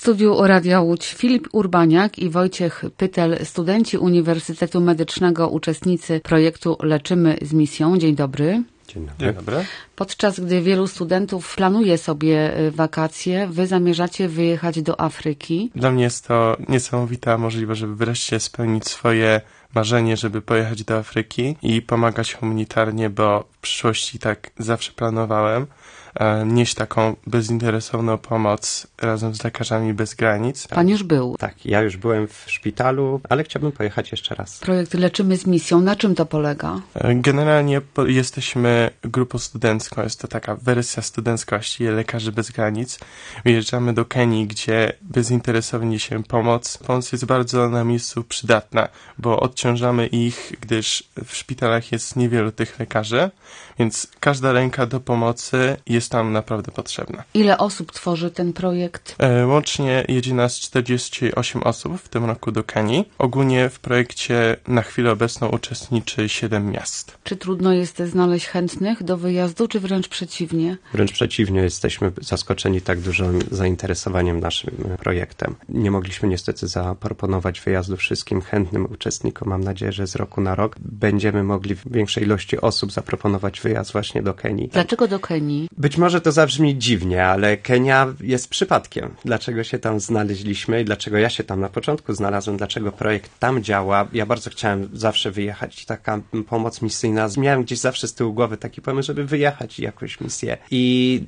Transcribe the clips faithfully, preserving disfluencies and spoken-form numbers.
studiu Radia Łódź Filip Urbaniak i Wojciech Pytel, studenci Uniwersytetu Medycznego, uczestnicy projektu Leczymy z misją. Dzień dobry. Dzień dobry. Dzień dobry. Podczas gdy wielu studentów planuje sobie wakacje, wy zamierzacie wyjechać do Afryki. Dla mnie jest to niesamowita możliwość, żeby wreszcie spełnić swoje marzenie, żeby pojechać do Afryki i pomagać humanitarnie, bo w przyszłości tak zawsze planowałem. Nieść taką bezinteresowną pomoc razem z Lekarzami Bez Granic. Pan już był. Tak, ja już byłem w szpitalu, ale chciałbym pojechać jeszcze raz. Projekt Leczymy z misją. Na czym to polega? Generalnie jesteśmy grupą studencką. Jest to taka wersja studenckości Lekarzy Bez Granic. Wyjeżdżamy do Kenii, gdzie bezinteresownie się pomoc. Pomoc jest bardzo na miejscu przydatna, bo odciążamy ich, gdyż w szpitalach jest niewielu tych lekarzy, więc każda ręka do pomocy jest tam naprawdę potrzebna. Ile osób tworzy ten projekt? E, łącznie jedzie nas czterdzieści osiem osób w tym roku do Kenii. Ogólnie w projekcie na chwilę obecną uczestniczy siedem miast. Czy trudno jest znaleźć chętnych do wyjazdu, czy wręcz przeciwnie? Wręcz przeciwnie, jesteśmy zaskoczeni tak dużym zainteresowaniem naszym projektem. Nie mogliśmy niestety zaproponować wyjazdu wszystkim chętnym uczestnikom. Mam nadzieję, że z roku na rok będziemy mogli w większej ilości osób zaproponować wyjazd właśnie do Kenii. Dlaczego do Kenii? Być może to zabrzmi dziwnie, ale Kenia jest przypadkiem. Dlaczego się tam znaleźliśmy i dlaczego ja się tam na początku znalazłem, dlaczego projekt tam działa. Ja bardzo chciałem zawsze wyjechać. Taka pomoc misyjna. Miałem gdzieś zawsze z tyłu głowy taki pomysł, żeby wyjechać i jakąś misję. I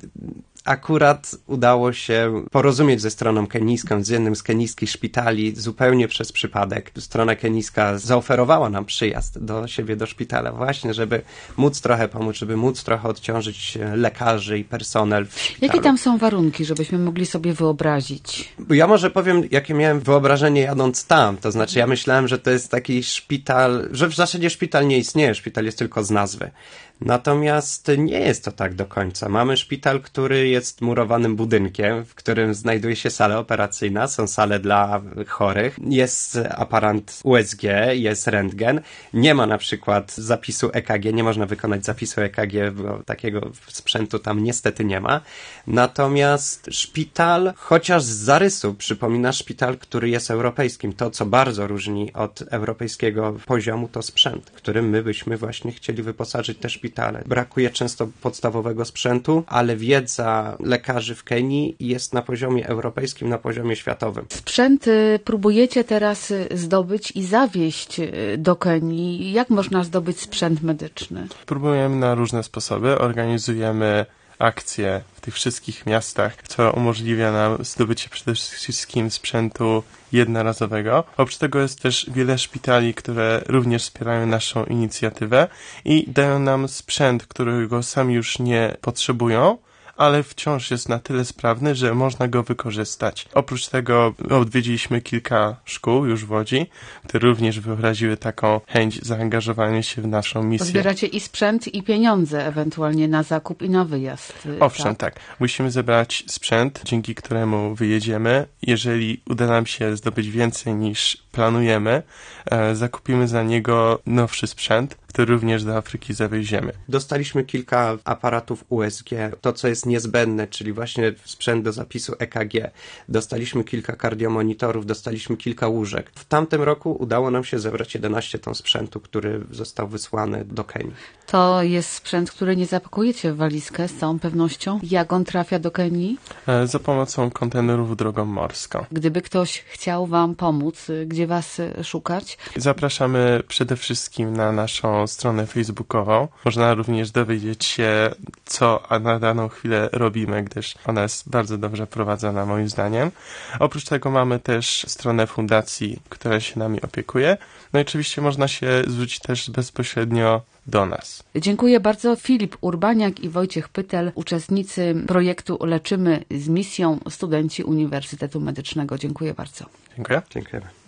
akurat udało się porozumieć ze stroną kenijską, z jednym z kenijskich szpitali zupełnie przez przypadek. Strona kenijska zaoferowała nam przyjazd do siebie, do szpitala właśnie, żeby móc trochę pomóc, żeby móc trochę odciążyć lekarzy i personel w szpitalu. Jakie tam są warunki, żebyśmy mogli sobie wyobrazić? Ja może powiem, jakie miałem wyobrażenie jadąc tam. To znaczy ja myślałem, że to jest taki szpital, że w zasadzie szpital nie istnieje, szpital jest tylko z nazwy. Natomiast nie jest to tak do końca. Mamy szpital, który jest murowanym budynkiem, w którym znajduje się sala operacyjna, są sale dla chorych, jest aparat U S G, jest rentgen, nie ma na przykład zapisu E K G, nie można wykonać zapisu E K G, bo takiego sprzętu tam niestety nie ma. Natomiast szpital, chociaż z zarysu przypomina szpital, który jest europejskim. To, co bardzo różni od europejskiego poziomu, to sprzęt, którym my byśmy właśnie chcieli wyposażyć te szpitale. Brakuje często podstawowego sprzętu, ale wiedza lekarzy w Kenii jest na poziomie europejskim, na poziomie światowym. Sprzęt próbujecie teraz zdobyć i zawieźć do Kenii. Jak można zdobyć sprzęt medyczny? Próbujemy na różne sposoby. Organizujemy akcje w tych wszystkich miastach, co umożliwia nam zdobycie przede wszystkim sprzętu jednorazowego. Oprócz tego jest też wiele szpitali, które również wspierają naszą inicjatywę i dają nam sprzęt, którego sami już nie potrzebują, ale wciąż jest na tyle sprawny, że można go wykorzystać. Oprócz tego odwiedziliśmy kilka szkół już w Łodzi, które również wyraziły taką chęć zaangażowania się w naszą misję. Zbieracie i sprzęt, i pieniądze ewentualnie na zakup i na wyjazd. Owszem, tak. tak. Musimy zebrać sprzęt, dzięki któremu wyjedziemy. Jeżeli uda nam się zdobyć więcej niż planujemy, e, zakupimy za niego nowszy sprzęt, który również do Afryki zawieziemy. Dostaliśmy kilka aparatów U S G, to co jest niezbędne, czyli właśnie sprzęt do zapisu E K G. Dostaliśmy kilka kardiomonitorów, dostaliśmy kilka łóżek. W tamtym roku udało nam się zebrać jedenaście ton sprzętu, który został wysłany do Kenii. To jest sprzęt, który nie zapakujecie w walizkę z całą pewnością. Jak on trafia do Kenii? E, za pomocą kontenerów drogą morską. Gdyby ktoś chciał wam pomóc, gdzie was szukać? Zapraszamy przede wszystkim na naszą stronę facebookową. Można również dowiedzieć się, co na daną chwilę robimy, gdyż ona jest bardzo dobrze prowadzona moim zdaniem. Oprócz tego mamy też stronę fundacji, która się nami opiekuje. No i oczywiście można się zwrócić też bezpośrednio do nas. Dziękuję bardzo. Filip Urbaniak i Wojciech Pytel, uczestnicy projektu Leczymy z misją, studenci Uniwersytetu Medycznego. Dziękuję bardzo. Dziękuję. Dziękujemy.